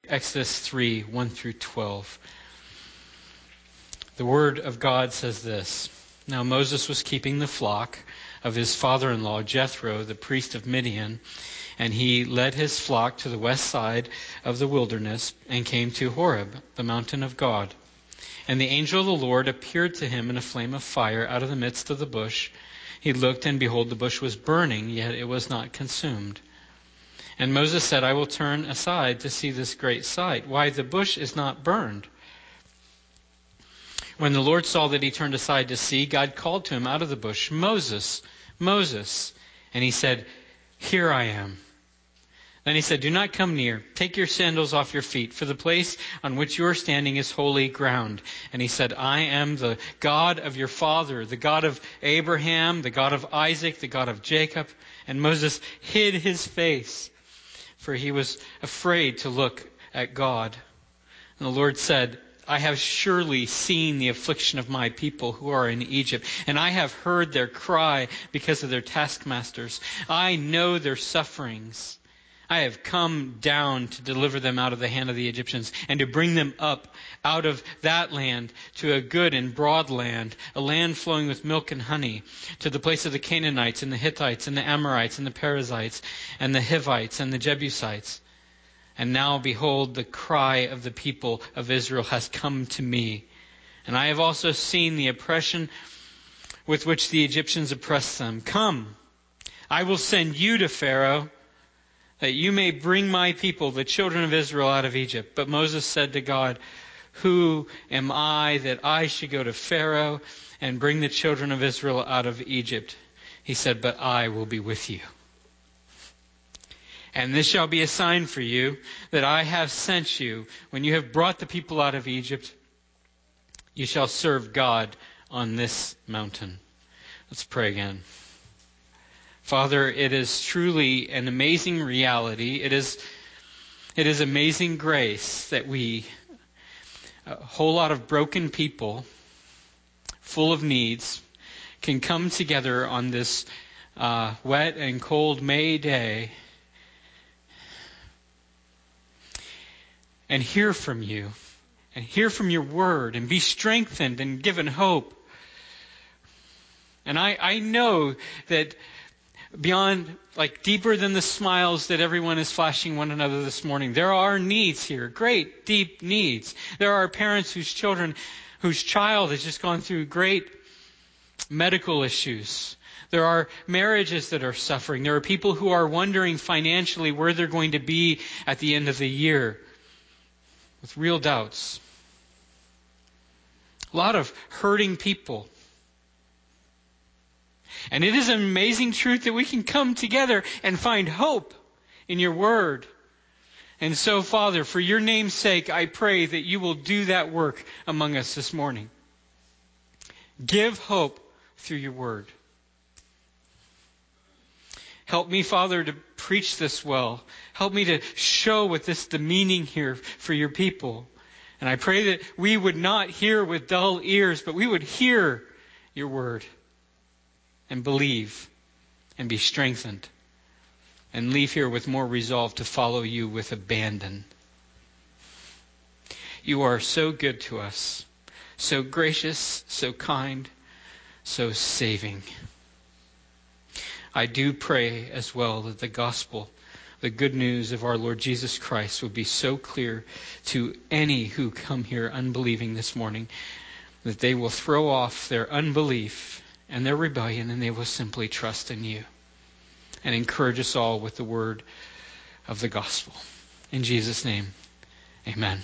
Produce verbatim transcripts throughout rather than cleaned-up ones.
Exodus three, one through twelve. The word of God says this. Now Moses was keeping the flock of his father-in-law, Jethro, the priest of Midian, and he led his flock to the west side of the wilderness and came to Horeb, the mountain of God. And the angel of the Lord appeared to him in a flame of fire out of the midst of the bush. He looked, and behold, the bush was burning, yet it was not consumed. And Moses said, I will turn aside to see this great sight, why the bush is not burned. When the Lord saw that he turned aside to see, God called to him out of the bush, Moses, Moses. And he said, Here I am. Then he said, Do not come near. Take your sandals off your feet, for the place on which you are standing is holy ground. And he said, I am the God of your father, the God of Abraham, the God of Isaac, the God of Jacob. And Moses hid his face, for he was afraid to look at God. And the Lord said, I have surely seen the affliction of my people who are in Egypt, and I have heard their cry because of their taskmasters. I know their sufferings. I have come down to deliver them out of the hand of the Egyptians and to bring them up out of that land to a good and broad land, a land flowing with milk and honey, to the place of the Canaanites and the Hittites and the Amorites and the Perizzites and the Hivites and the Jebusites. And now, behold, the cry of the people of Israel has come to me. And I have also seen the oppression with which the Egyptians oppress them. Come, I will send you to Pharaoh, that you may bring my people, the children of Israel, out of Egypt. But Moses said to God, Who am I that I should go to Pharaoh and bring the children of Israel out of Egypt? He said, But I will be with you. And this shall be a sign for you that I have sent you. When you have brought the people out of Egypt, you shall serve God on this mountain. Let's pray again. Father, it is truly an amazing reality. It is, it is amazing grace that we, a whole lot of broken people, full of needs, can come together on this uh, wet and cold May day and hear from you, and hear from your word, and be strengthened and given hope. And I, I know that beyond, like deeper than the smiles that everyone is flashing one another this morning, there are needs here, great, deep needs. There are parents whose children, whose child has just gone through great medical issues. There are marriages that are suffering. There are people who are wondering financially where they're going to be at the end of the year, with real doubts. A lot of hurting people. And it is an amazing truth that we can come together and find hope in your word. And so, Father, for your name's sake, I pray that you will do that work among us this morning. Give hope through your word. Help me, Father, to preach this well. Help me to show what this the meaning here for your people. And I pray that we would not hear with dull ears, but we would hear your word and believe and be strengthened and leave here with more resolve to follow you with abandon. You are so good to us, so gracious, so kind, so saving. I do pray as well that the gospel, the good news of our Lord Jesus Christ, will be so clear to any who come here unbelieving this morning that they will throw off their unbelief and their rebellion and they will simply trust in you. And encourage us all with the word of the gospel. In Jesus' name, amen.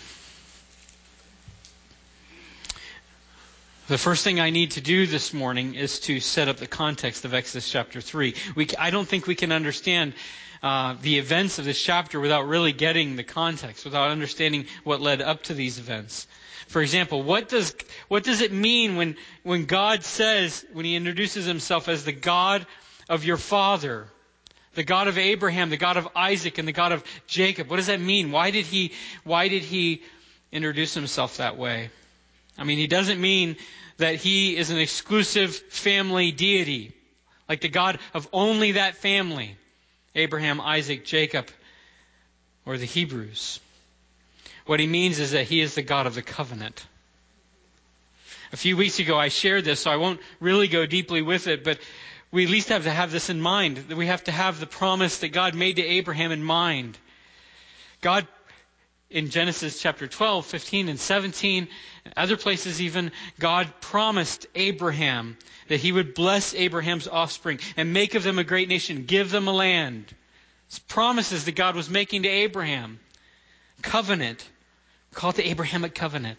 The first thing I need to do this morning is to set up the context of Exodus chapter three. We, I don't think we can understand uh, the events of this chapter without really getting the context, without understanding what led up to these events. For example, what does what does it mean when when God says, when He introduces Himself as the God of your father, the God of Abraham, the God of Isaac, and the God of Jacob? What does that mean? Why did He why did He introduce Himself that way? I mean, He doesn't mean that He is an exclusive family deity, like the God of only that family, Abraham, Isaac, Jacob, or the Hebrews. What he means is that he is the God of the covenant. A few weeks ago I shared this, so I won't really go deeply with it, but we at least have to have this in mind, that we have to have the promise that God made to Abraham in mind. God, in Genesis chapter twelve, fifteen, and seventeen, and other places even, God promised Abraham that he would bless Abraham's offspring and make of them a great nation, give them a land. It's promises that God was making to Abraham. Covenant. Call it the Abrahamic covenant.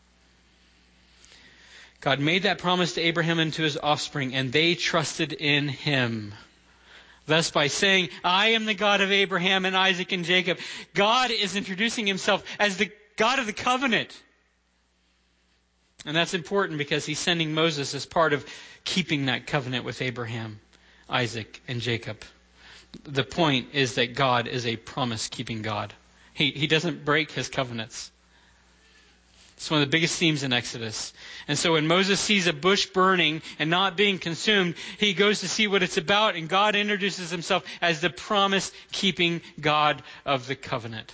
God made that promise to Abraham and to his offspring, and they trusted in him. Thus, by saying, I am the God of Abraham and Isaac and Jacob, God is introducing himself as the God of the covenant. And that's important because he's sending Moses as part of keeping that covenant with Abraham, Isaac, and Jacob. The point is that God is a promise-keeping God. He, he doesn't break his covenants. It's one of the biggest themes in Exodus. And so when Moses sees a bush burning and not being consumed, he goes to see what it's about, and God introduces himself as the promise-keeping God of the covenant.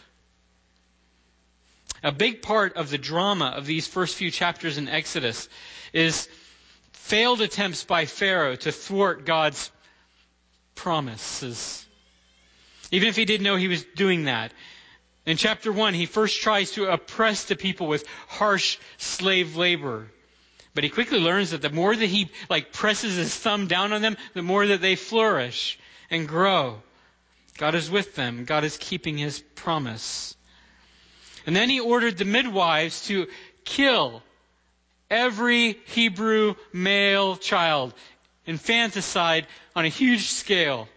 A big part of the drama of these first few chapters in Exodus is failed attempts by Pharaoh to thwart God's promises. Even if he didn't know he was doing that. In chapter one, he first tries to oppress the people with harsh slave labor. But he quickly learns that the more that he like presses his thumb down on them, the more that they flourish and grow. God is with them. God is keeping his promise. And then he ordered the midwives to kill every Hebrew male child. Infanticide on a huge scale.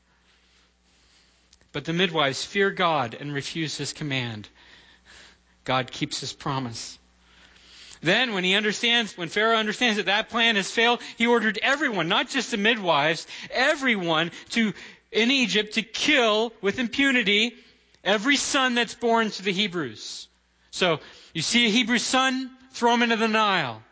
But the midwives fear God and refuse his command. God keeps his promise. Then when he understands, when Pharaoh understands that that plan has failed, he ordered everyone, not just the midwives, everyone to, in Egypt, to kill with impunity every son that's born to the Hebrews. So you see a Hebrew son, throw him into the Nile.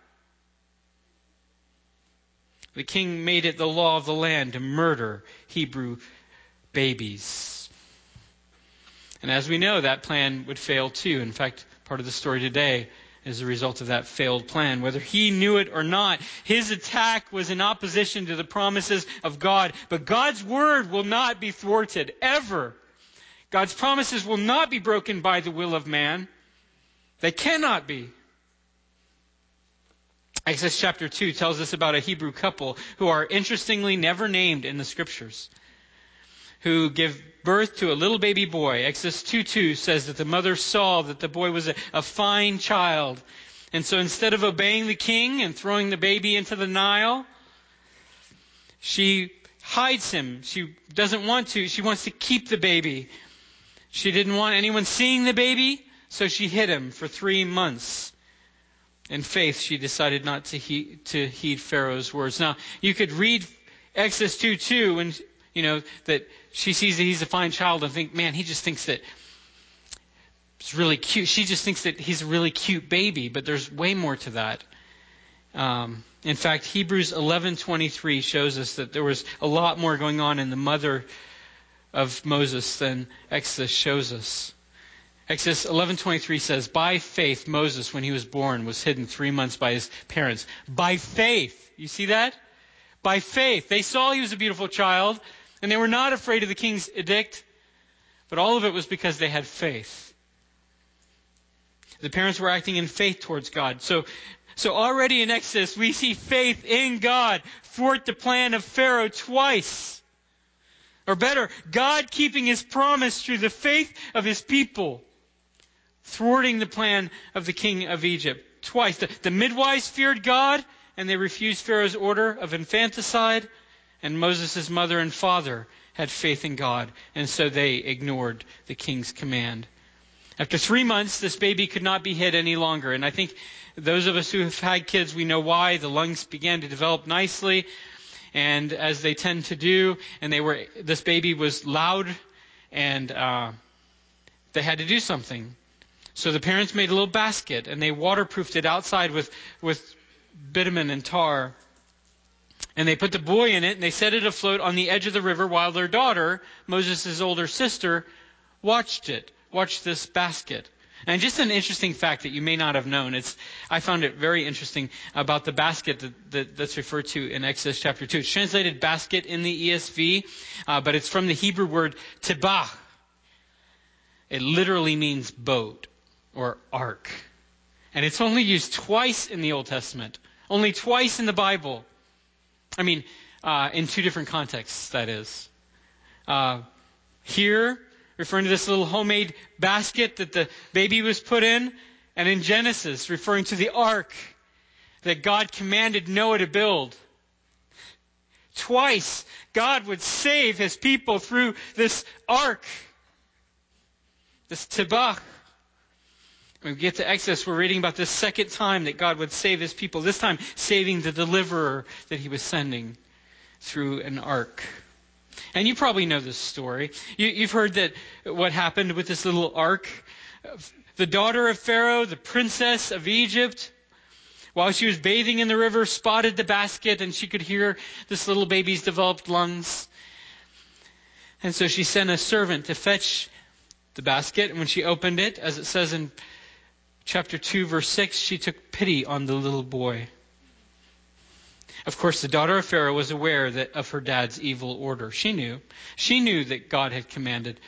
The king made it the law of the land to murder Hebrew babies. And as we know, that plan would fail too. In fact, part of the story today is a result of that failed plan. Whether he knew it or not, his attack was in opposition to the promises of God. But God's word will not be thwarted, ever. God's promises will not be broken by the will of man. They cannot be. Exodus chapter two tells us about a Hebrew couple who are interestingly never named in the scriptures, who give birth to a little baby boy. Exodus two two says that the mother saw that the boy was a, a fine child. And so instead of obeying the king and throwing the baby into the Nile, she hides him. She doesn't want to. She wants to keep the baby. She didn't want anyone seeing the baby, so she hid him for three months. In faith, she decided not to heed, to heed Pharaoh's words. Now, you could read Exodus two two and you know, that she sees that he's a fine child and think, man, he just thinks that it's really cute. She just thinks that he's a really cute baby, but there's way more to that. Um, in fact, Hebrews eleven twenty-three shows us that there was a lot more going on in the mother of Moses than Exodus shows us. Exodus eleven twenty-three says, by faith, Moses, when he was born, was hidden three months by his parents. By faith. You see that? By faith. They saw he was a beautiful child, and they were not afraid of the king's edict, but all of it was because they had faith. The parents were acting in faith towards God. So, so already in Exodus, we see faith in God thwart the plan of Pharaoh twice. Or better, God keeping his promise through the faith of his people, thwarting the plan of the king of Egypt twice. The, the midwives feared God, and they refused Pharaoh's order of infanticide. And Moses' mother and father had faith in God, and so they ignored the king's command. After three months, this baby could not be hid any longer. And I think those of us who have had kids, we know why. The lungs began to develop nicely, and as they tend to do, and they were this baby was loud, and uh, they had to do something. So the parents made a little basket, and they waterproofed it outside with, with bitumen and tar. And they put the boy in it, and they set it afloat on the edge of the river while their daughter, Moses' older sister, watched it, watched this basket. And just an interesting fact that you may not have known, it's I found it very interesting about the basket that, that, that's referred to in Exodus chapter two. It's translated basket in the E S V, uh, but it's from the Hebrew word tibah. It literally means boat or ark. And it's only used twice in the Old Testament. Only twice in the Bible. I mean, uh, in two different contexts, that is. Uh, here, referring to this little homemade basket that the baby was put in. And in Genesis, referring to the ark that God commanded Noah to build. Twice, God would save his people through this ark. This tibah. When we get to Exodus, we're reading about this second time that God would save his people. This time, saving the deliverer that he was sending through an ark. And you probably know this story. You, you've heard that what happened with this little ark. The daughter of Pharaoh, the princess of Egypt, while she was bathing in the river, spotted the basket and she could hear this little baby's developed lungs. And so she sent a servant to fetch the basket. And when she opened it, as it says in chapter two, verse six, she took pity on the little boy. Of course, the daughter of Pharaoh was aware that of her dad's evil order. She knew. She knew that God had commanded.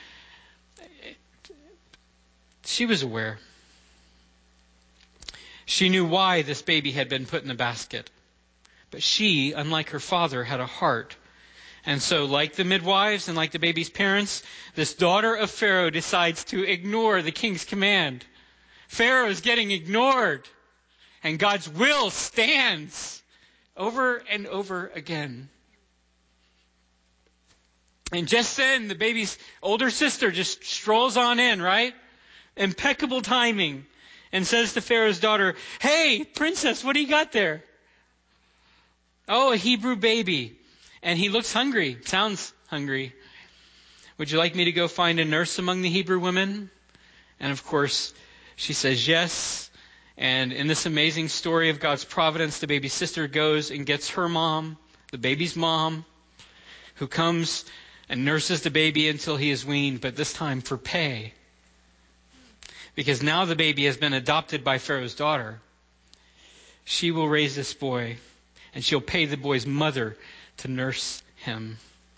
She was aware. She knew why this baby had been put in the basket. But she, unlike her father, had a heart. And so, like the midwives and like the baby's parents, this daughter of Pharaoh decides to ignore the king's command. Pharaoh is getting ignored. And God's will stands over and over again. And just then, the baby's older sister just strolls on in, right? Impeccable timing. And says to Pharaoh's daughter, "Hey, princess, what do you got there?" "Oh, a Hebrew baby. And he looks hungry. Sounds hungry. Would you like me to go find a nurse among the Hebrew women?" And of course, she says yes. And in this amazing story of God's providence, the baby's sister goes and gets her mom, the baby's mom, who comes and nurses the baby until he is weaned, but this time for pay. Because now the baby has been adopted by Pharaoh's daughter. She will raise this boy, and she'll pay the boy's mother to nurse him.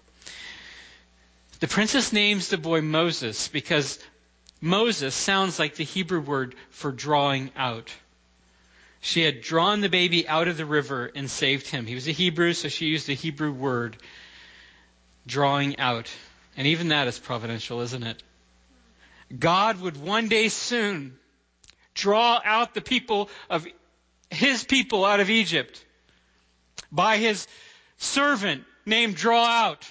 The princess names the boy Moses because Moses sounds like the Hebrew word for drawing out. She had drawn the baby out of the river and saved him. He was a Hebrew, so she used the Hebrew word drawing out. And even that is providential, isn't it? God would one day soon draw out the people of his people out of Egypt by his servant named Draw Out.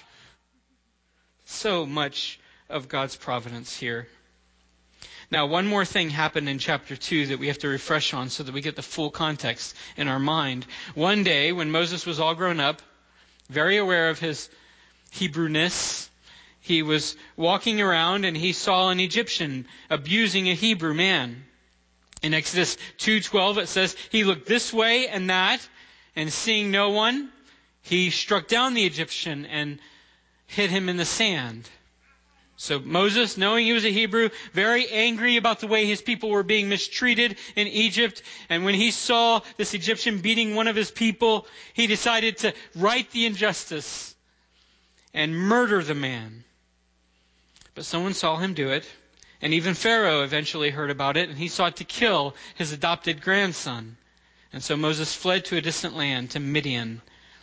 So much of God's providence here. Now, one more thing happened in chapter two that we have to refresh on so that we get the full context in our mind. One day, when Moses was all grown up, very aware of his Hebrewness, he was walking around and he saw an Egyptian abusing a Hebrew man. In Exodus two twelve, it says, he looked this way and that, and seeing no one, he struck down the Egyptian and hid him in the sand. So Moses, knowing he was a Hebrew, very angry about the way his people were being mistreated in Egypt. And when he saw this Egyptian beating one of his people, he decided to right the injustice and murder the man. But someone saw him do it. And even Pharaoh eventually heard about it, and he sought to kill his adopted grandson. And so Moses fled to a distant land, to Midian,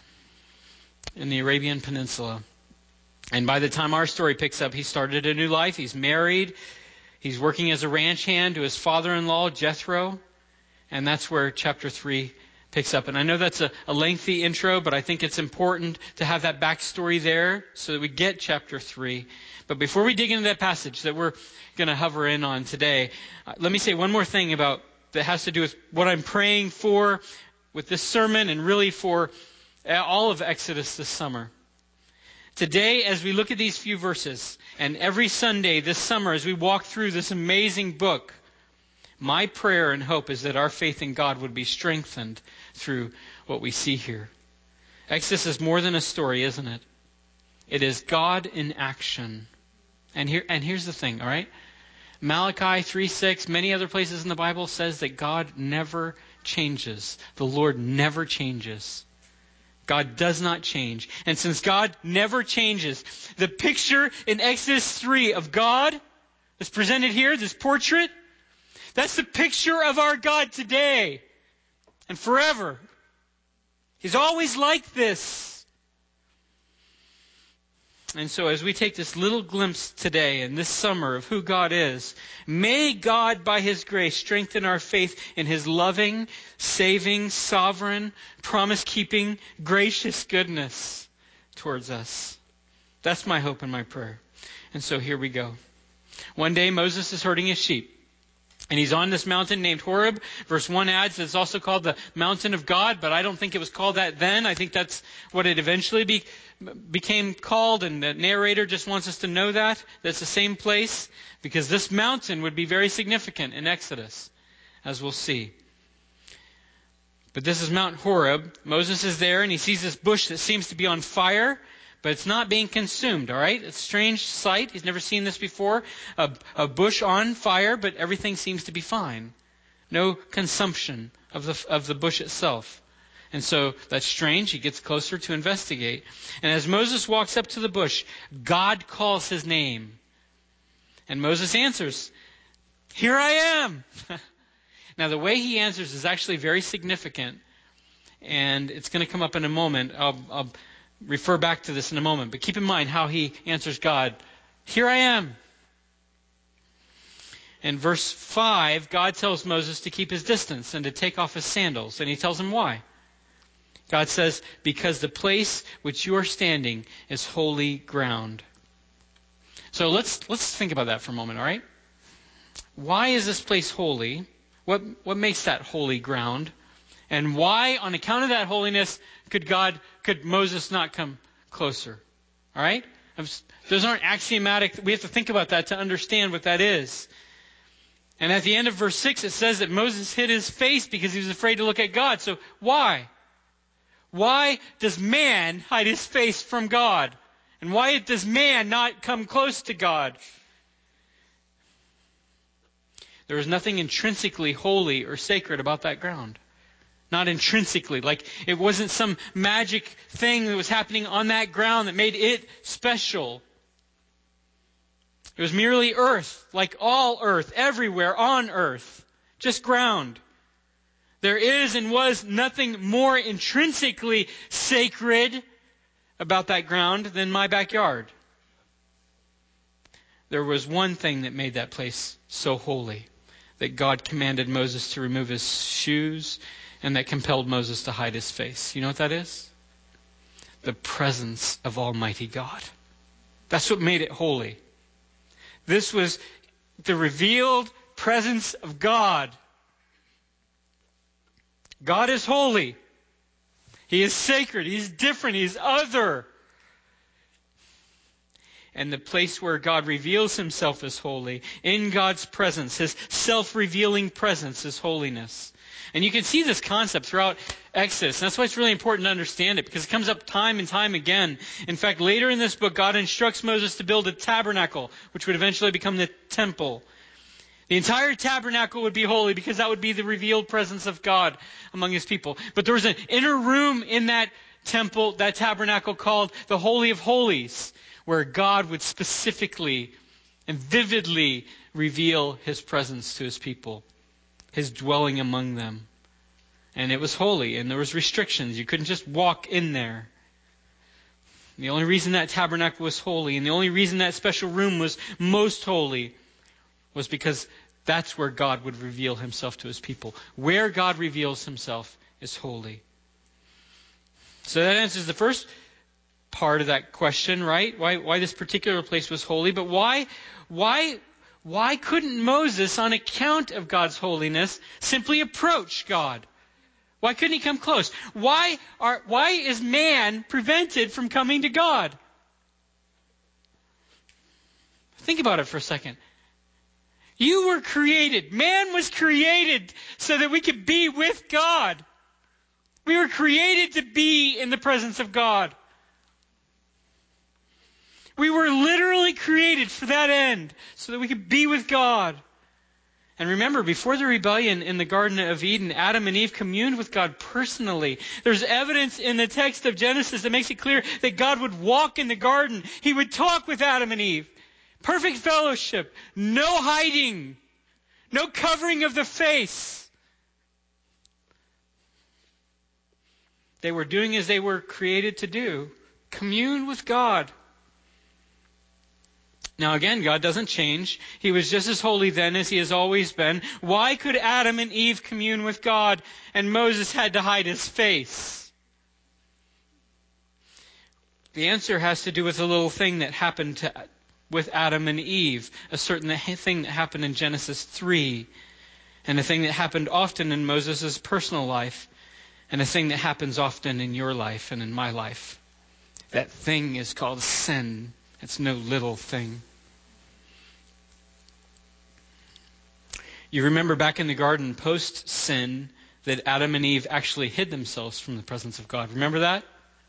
in the Arabian Peninsula. And by the time our story picks up, he started a new life. He's married. He's working as a ranch hand to his father-in-law, Jethro. And that's where chapter three picks up. And I know that's a, a lengthy intro, but I think it's important to have that backstory there so that we get chapter three. But before we dig into that passage that we're going to hover in on today, uh, let me say one more thing about that has to do with what I'm praying for with this sermon and really for all of Exodus this summer. Today, as we look at these few verses, and every Sunday this summer as we walk through this amazing book, my prayer and hope is that our faith in God would be strengthened through what we see here. Exodus is more than a story, isn't it? It is God in action. And here, and here's the thing, all right? Malachi three six, many other places in the Bible says that God never changes. The Lord never changes. God does not change. And since God never changes, the picture in Exodus three of God that's presented here, this portrait, that's the picture of our God today and forever. He's always like this. And so as we take this little glimpse today and this summer of who God is, may God, by His grace, strengthen our faith in His loving, saving, sovereign, promise-keeping, gracious goodness towards us. That's my hope and my prayer. And so here we go. One day Moses is herding his sheep. And he's on this mountain named Horeb. Verse one adds it's also called the mountain of God, but I don't think it was called that then. I think that's what it eventually be, became called, and the narrator just wants us to know that. That's the same place, because this mountain would be very significant in Exodus, as we'll see. But this is Mount Horeb. Moses is there, and he sees this bush that seems to be on fire, but it's not being consumed, all right? It's a strange sight. He's never seen this before. A, a bush on fire, but everything seems to be fine. No consumption of the, of the bush itself. And so that's strange. He gets closer to investigate. And as Moses walks up to the bush, God calls his name. And Moses answers, "Here I am." Now the way he answers is actually very significant. And it's going to come up in a moment. I'll... I'll refer back to this in a moment, but keep in mind how he answers God. "Here I am." In verse five, God tells Moses to keep his distance and to take off his sandals, and he tells him why. God says, "Because the place which you are standing is holy ground." So let's let's think about that for a moment, all right? Why is this place holy? What what makes that holy ground? And why, on account of that holiness, could God, could Moses not come closer? All right? Those aren't axiomatic. We have to think about that to understand what that is. And at the end of verse six, it says that Moses hid his face because he was afraid to look at God. So why? Why does man hide his face from God? And why does man not come close to God? There is nothing intrinsically holy or sacred about that ground. Not intrinsically, like it wasn't some magic thing that was happening on that ground that made it special. It was merely earth, like all earth, everywhere on earth, just ground. There is and was nothing more intrinsically sacred about that ground than my backyard. There was one thing that made that place so holy, that God commanded Moses to remove his shoes, and that compelled Moses to hide his face. You know what that is? The presence of Almighty God. That's what made it holy. This was the revealed presence of God. God is holy. He is sacred. He's different. He's other. And the place where God reveals himself is holy. In God's presence, his self-revealing presence is holiness. And you can see this concept throughout Exodus. And that's why it's really important to understand it, because it comes up time and time again. In fact, later in this book, God instructs Moses to build a tabernacle, which would eventually become the temple. The entire tabernacle would be holy because that would be the revealed presence of God among his people. But there was an inner room in that temple, that tabernacle, called the Holy of Holies, where God would specifically and vividly reveal his presence to his people. His dwelling among them. And it was holy, and there was restrictions. You couldn't just walk in there. The only reason that tabernacle was holy, and the only reason that special room was most holy, was because that's where God would reveal himself to his people. Where God reveals himself is holy. So that answers the first part of that question, right? Why, why this particular place was holy, but why, why, Why couldn't Moses, on account of God's holiness, simply approach God? Why couldn't he come close? Why are, why is man prevented from coming to God? Think about it for a second. You were created. Man was created so that we could be with God. We were created to be in the presence of God. We were literally created for that end, so that we could be with God. And remember, before the rebellion in the Garden of Eden, Adam and Eve communed with God personally. There's evidence in the text of Genesis that makes it clear that God would walk in the garden. He would talk with Adam and Eve. Perfect fellowship. No hiding. No covering of the face. They were doing as they were created to do. Commune with God. Now again, God doesn't change. He was just as holy then as He has always been. Why could Adam and Eve commune with God and Moses had to hide his face? The answer has to do with a little thing that happened to, with Adam and Eve. A certain thing that happened in Genesis three. And a thing that happened often in Moses' personal life. And a thing that happens often in your life and in my life. That thing is called sin. It's no little thing. You remember back in the garden, post-sin, that Adam and Eve actually hid themselves from the presence of God. Remember that?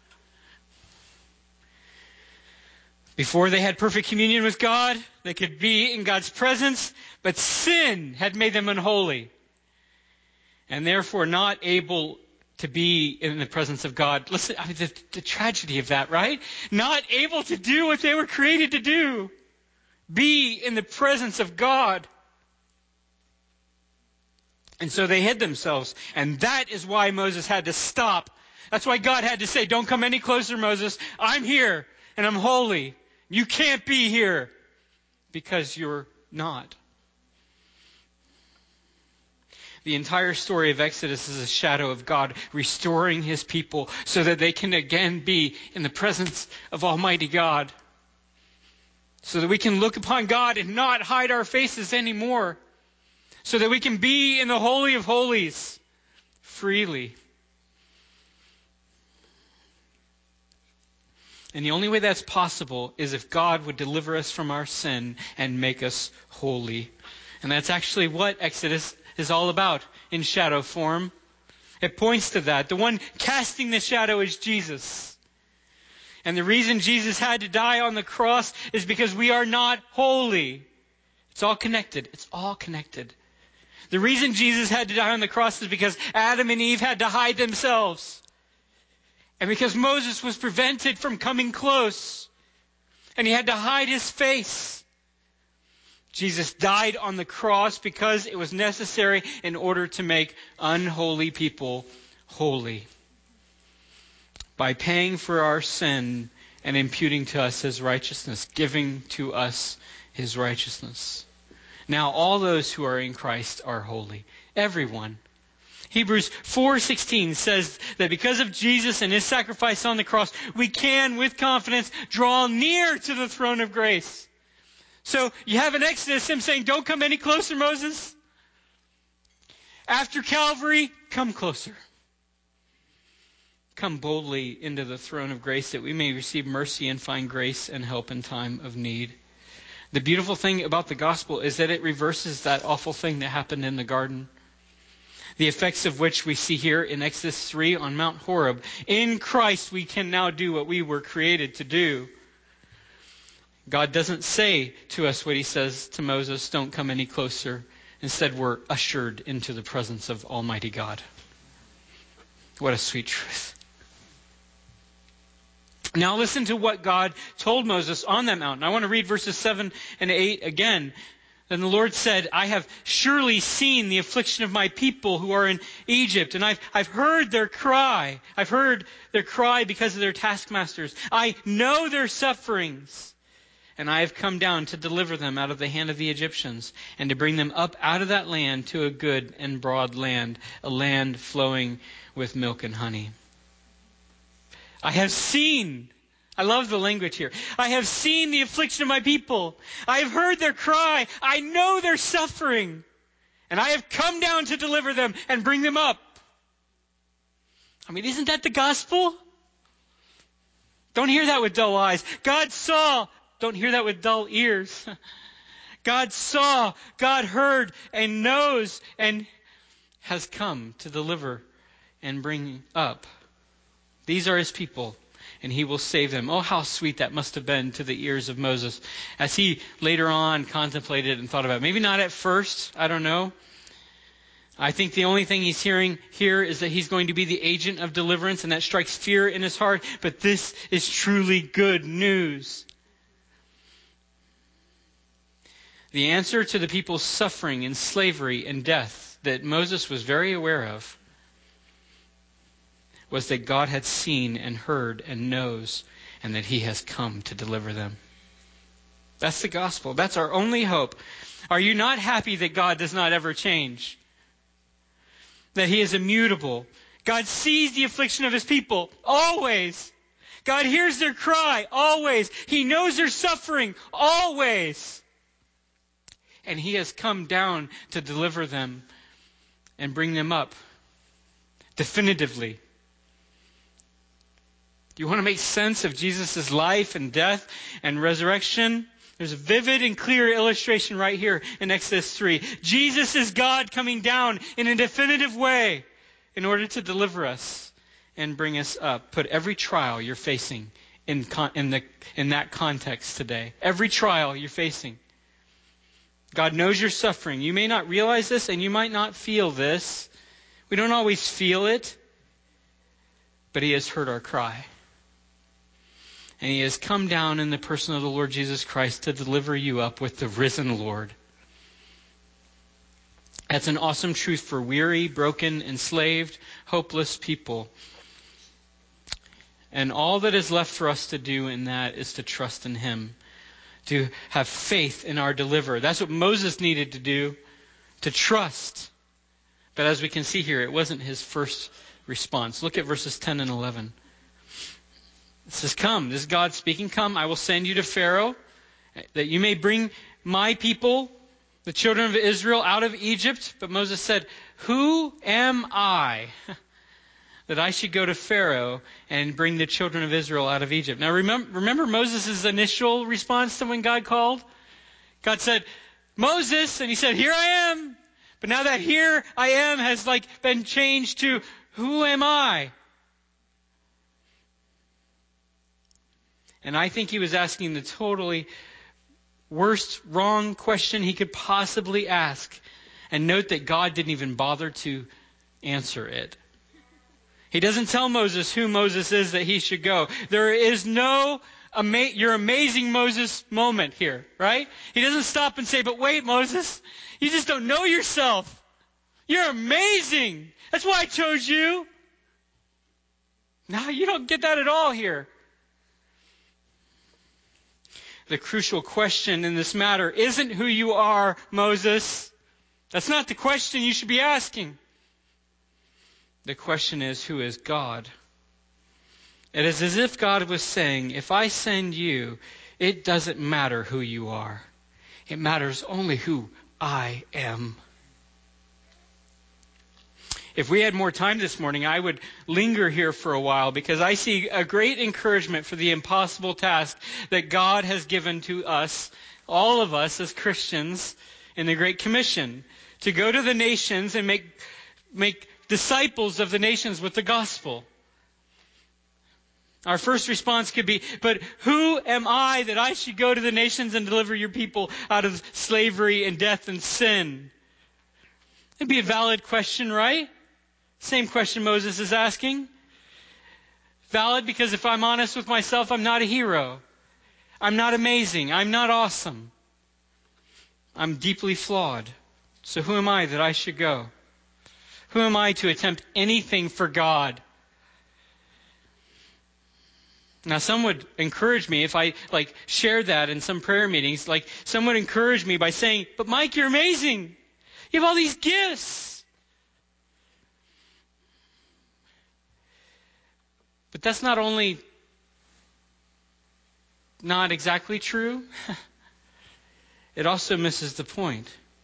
Before they had perfect communion with God, they could be in God's presence, but sin had made them unholy. And therefore not able to be in the presence of God. Listen, I mean, the, the tragedy of that, right? Not able to do what they were created to do. Be in the presence of God. And so they hid themselves. And that is why Moses had to stop. That's why God had to say, don't come any closer, Moses. I'm here and I'm holy. You can't be here because you're not. The entire story of Exodus is a shadow of God restoring His people so that they can again be in the presence of Almighty God. So that we can look upon God and not hide our faces anymore. So that we can be in the Holy of Holies freely. And the only way that's possible is if God would deliver us from our sin and make us holy. And that's actually what Exodus is all about in shadow form. It points to that. The one casting the shadow is Jesus. And the reason Jesus had to die on the cross is because we are not holy. It's all connected. It's all connected. The reason Jesus had to die on the cross is because Adam and Eve had to hide themselves. And because Moses was prevented from coming close. And he had to hide his face. Jesus died on the cross because it was necessary in order to make unholy people holy. By paying for our sin and imputing to us His righteousness, giving to us His righteousness. Now all those who are in Christ are holy. Everyone. Hebrews four sixteen says that because of Jesus and His sacrifice on the cross, we can, with confidence, draw near to the throne of grace. So you have in Exodus Him saying, don't come any closer, Moses. After Calvary, come closer. Come boldly into the throne of grace that we may receive mercy and find grace and help in time of need. The beautiful thing about the gospel is that it reverses that awful thing that happened in the garden. The effects of which we see here in Exodus three on Mount Horeb. In Christ we can now do what we were created to do. God doesn't say to us what He says to Moses, don't come any closer. Instead, we're ushered into the presence of Almighty God. What a sweet truth. Now listen to what God told Moses on that mountain. I want to read verses seven and eight again. Then the Lord said, I have surely seen the affliction of my people who are in Egypt, and I've, I've heard their cry. I've heard their cry because of their taskmasters. I know their sufferings. And I have come down to deliver them out of the hand of the Egyptians, and to bring them up out of that land to a good and broad land, a land flowing with milk and honey. I have seen, I love the language here. I have seen the affliction of my people. I have heard their cry. I know their suffering. And I have come down to deliver them and bring them up. I mean, isn't that the gospel? Don't hear that with dull eyes. God saw. Don't hear that with dull ears. God saw, God heard, and knows, and has come to deliver and bring up. These are His people. and he will save them. Oh, how sweet that must have been to the ears of Moses as he later on contemplated and thought about it. Maybe not at first, I don't know. I think the only thing he's hearing here is that he's going to be the agent of deliverance, and that strikes fear in his heart. But this is truly good news. The answer to the people's suffering and slavery and death that Moses was very aware of was that God had seen and heard and knows, and that he has come to deliver them. That's the gospel. That's our only hope. Are you not happy that God does not ever change? That he is immutable. God sees the affliction of his people always. God hears their cry always. He knows their suffering always. And he has come down to deliver them and bring them up definitively. Do you want to make sense of Jesus' life and death and resurrection? There's a vivid and clear illustration right here in Exodus three. Jesus is God coming down in a definitive way in order to deliver us and bring us up. Put every trial you're facing in, con- in, the, in that context today. Every trial you're facing. God knows your suffering. You may not realize this and you might not feel this. We don't always feel it. But he has heard our cry. And he has come down in the person of the Lord Jesus Christ to deliver you up with the risen Lord. That's an awesome truth for weary, broken, enslaved, hopeless people. And all that is left for us to do in that is to trust in him. To have faith in our deliverer. That's what Moses needed to do. To trust. But as we can see here, it wasn't his first response. Look at verses ten and eleven. It says, come, this is God speaking, come, I will send you to Pharaoh, that you may bring my people, the children of Israel, out of Egypt. But Moses said, who am I that I should go to Pharaoh and bring the children of Israel out of Egypt? Now remember, remember Moses' initial response to when God called? God said, Moses, and he said, here I am. But now that here I am has like been changed to, who am I? And I think he was asking the totally worst, wrong question he could possibly ask. And note that God didn't even bother to answer it. He doesn't tell Moses who Moses is that he should go. There is no ama- your amazing Moses moment here, right? He doesn't stop and say, but wait, Moses, you just don't know yourself. You're amazing. That's why I chose you. No, you don't get that at all here. The crucial question in this matter isn't who you are, Moses. That's not the question you should be asking. The question is, who is God? It is as if God was saying, if I send you, it doesn't matter who you are. It matters only who I am. If we had more time this morning, I would linger here for a while because I see a great encouragement for the impossible task that God has given to us, all of us as Christians, in the Great Commission, to go to the nations and make, make disciples of the nations with the gospel. Our first response could be, but who am I that I should go to the nations and deliver your people out of slavery and death and sin? It'd be a valid question, right? Same question Moses is asking. Valid because if I'm honest with myself, I'm not a hero. I'm not amazing. I'm not awesome. I'm deeply flawed. So who am I that I should go? Who am I to attempt anything for God? Now, some would encourage me if I like shared that in some prayer meetings. Like, some would encourage me by saying, "But Mike, you're amazing. You have all these gifts." But that's not only not exactly true, it also misses the point.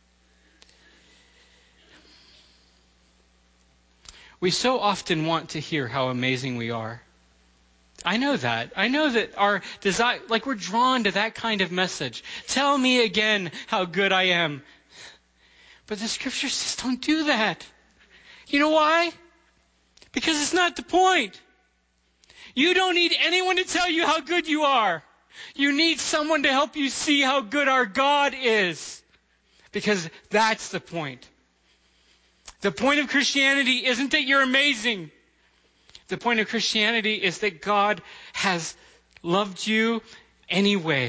We so often want to hear how amazing we are. I know that. I know that our desire, like we're drawn to that kind of message. Tell me again how good I am. But the scriptures just don't do that. You know why? Because it's not the point. You don't need anyone to tell you how good you are. You need someone to help you see how good our God is. Because that's the point. The point of Christianity isn't that you're amazing. The point of Christianity is that God has loved you anyway.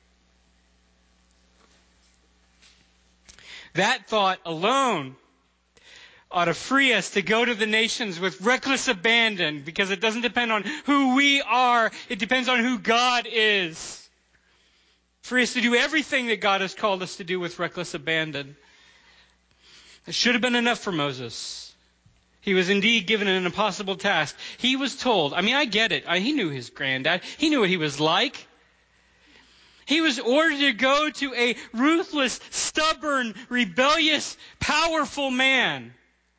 That thought alone ought to free us to go to the nations with reckless abandon, because it doesn't depend on who we are. It depends on who God is. Free us to do everything that God has called us to do with reckless abandon. It should have been enough for Moses. He was indeed given an impossible task. He was told, I mean, I get it. I, he knew his granddad. He knew what he was like. He was ordered to go to a ruthless, stubborn, rebellious, powerful man.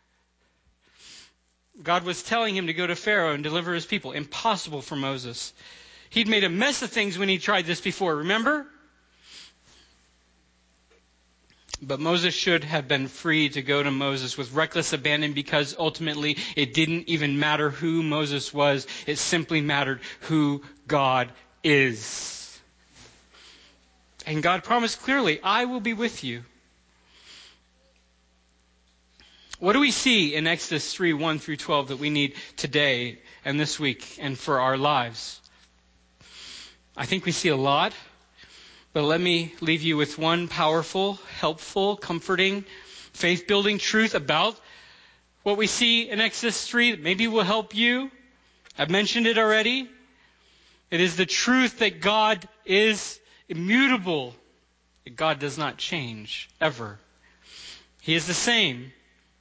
God was telling him to go to Pharaoh and deliver his people. Impossible for Moses. He'd made a mess of things when he tried this before, remember? But Moses should have been free to go to Moses with reckless abandon, because ultimately it didn't even matter who Moses was. It simply mattered who God is. And God promised clearly, I will be with you. What do we see in Exodus three, one through twelve that we need today and this week and for our lives? I think we see a lot, but let me leave you with one powerful, helpful, comforting, faith-building truth about what we see in Exodus three that maybe will help you. I've mentioned it already. It is the truth that God is immutable, that God does not change, ever. He is the same.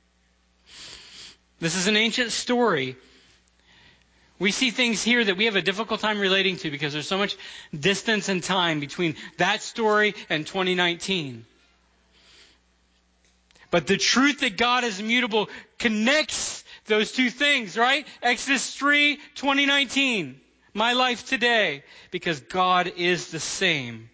This is an ancient story. We see things here that we have a difficult time relating to because there's so much distance and time between that story and twenty nineteen. But the truth that God is immutable connects those two things, right? Exodus three, twenty nineteen. My life today. Because God is the same.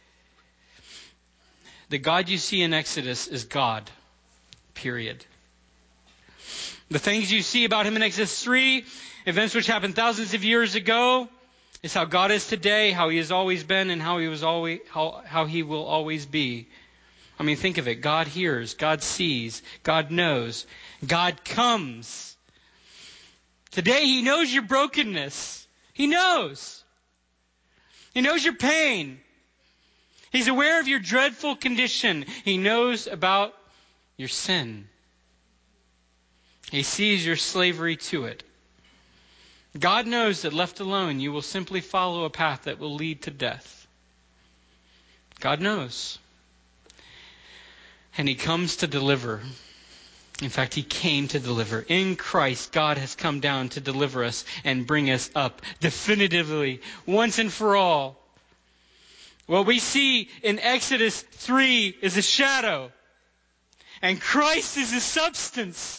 The God you see in Exodus is God. Period. The things you see about him in Exodus three, events which happened thousands of years ago, is how God is today, how he has always been, and how he was always how, how he will always be. I mean, think of it. God hears, God sees, God knows, God comes. Today he knows your brokenness. He knows. He knows your pain. He's aware of your dreadful condition. He knows about your sin. He sees your slavery to it. God knows that left alone, you will simply follow a path that will lead to death. God knows. And he comes to deliver. In fact, he came to deliver. In Christ, God has come down to deliver us and bring us up definitively, once and for all. What we see in Exodus three is a shadow, and Christ is the substance.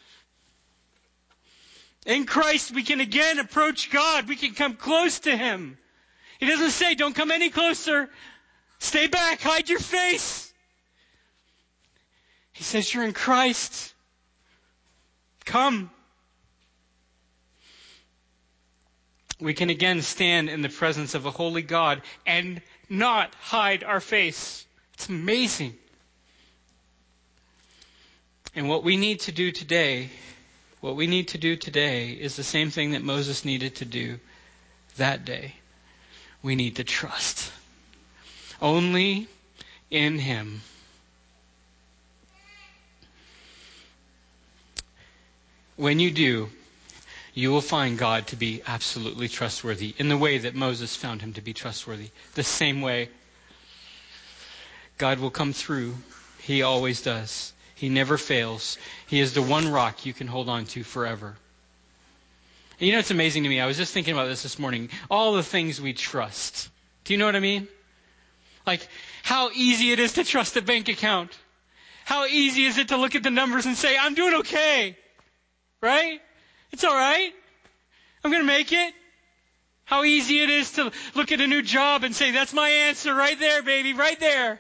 In Christ, we can again approach God. We can come close to him. He doesn't say, don't come any closer. Stay back. Hide your face. He says, you're in Christ. Come. We can again stand in the presence of a holy God and not hide our face. It's amazing. And what we need to do today What we need to do today is the same thing that Moses needed to do that day. We need to trust. Only in him. When you do, you will find God to be absolutely trustworthy in the way that Moses found him to be trustworthy. The same way God will come through. He always does. He never fails. He is the one rock you can hold on to forever. And you know, it's amazing to me. I was just thinking about this this morning. All the things we trust. Do you know what I mean? Like, how easy it is to trust a bank account. How easy is it to look at the numbers and say, I'm doing okay. Right? It's all right. I'm going to make it. How easy it is to look at a new job and say, that's my answer right there, baby, right there.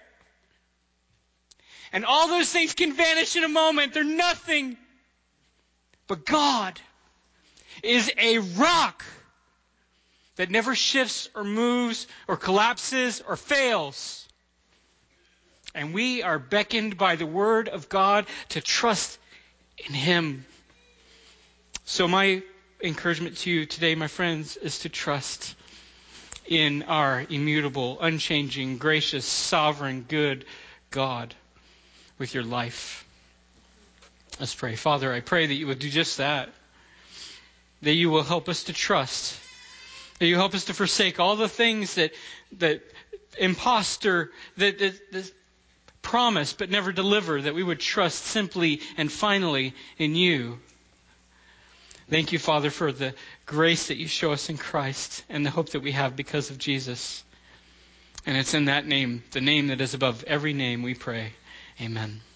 And all those things can vanish in a moment. They're nothing. But God is a rock that never shifts or moves or collapses or fails. And we are beckoned by the Word of God to trust in Him. So my encouragement to you today, my friends, is to trust in our immutable, unchanging, gracious, sovereign, good God with your life. Let's pray. Father, I pray that you will do just that. That you will help us to trust. That you help us to forsake all the things that that imposter, that, that, that promise but never deliver. That we would trust simply and finally in you. Thank you, Father, for the grace that you show us in Christ and the hope that we have because of Jesus. And it's in that name, the name that is above every name, we pray. Amen.